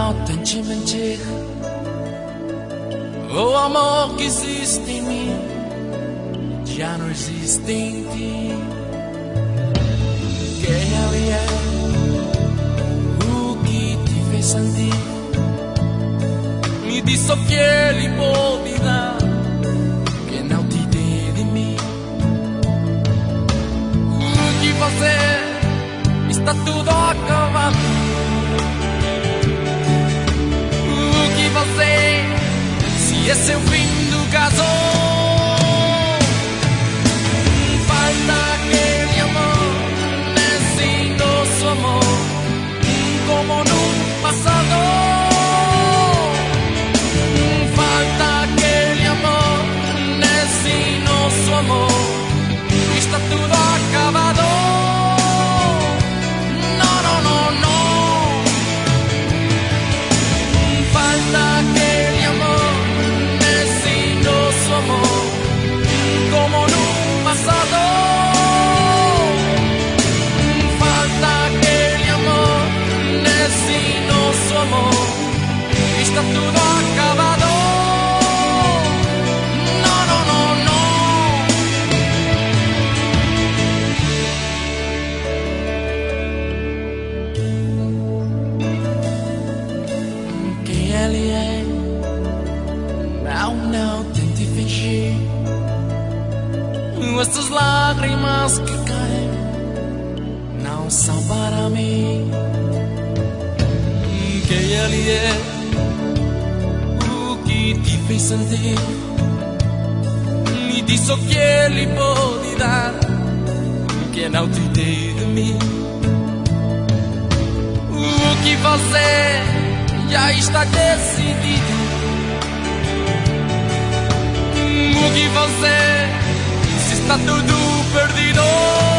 não tente mentir. O amor que existe em mim já não existe em ti. Quem ele é? O que te fez sentir? Me diz o que ele pode dar que não te dê de mim. O que você está tudo acabado. O que você, se esse é o fim do caso, falta aquele amor nesse nosso amor, como no passado. Falta aquele amor nesse nosso amor, está tudo acabado. Não, não, não, não. Falta aquele amor nesse nosso amor, como no passado. Falta aquele amor nesse nosso amor, está tudo acabado. Não, não, não, não. Quem ele é? Não, não tente fingir. Essas lágrimas que caem não são para mim. Quem ele é? O que te fez sentir? Me diz o que ele pode dar que não te dê de mim. O que você já está decidido. O que você, se está tudo perdido.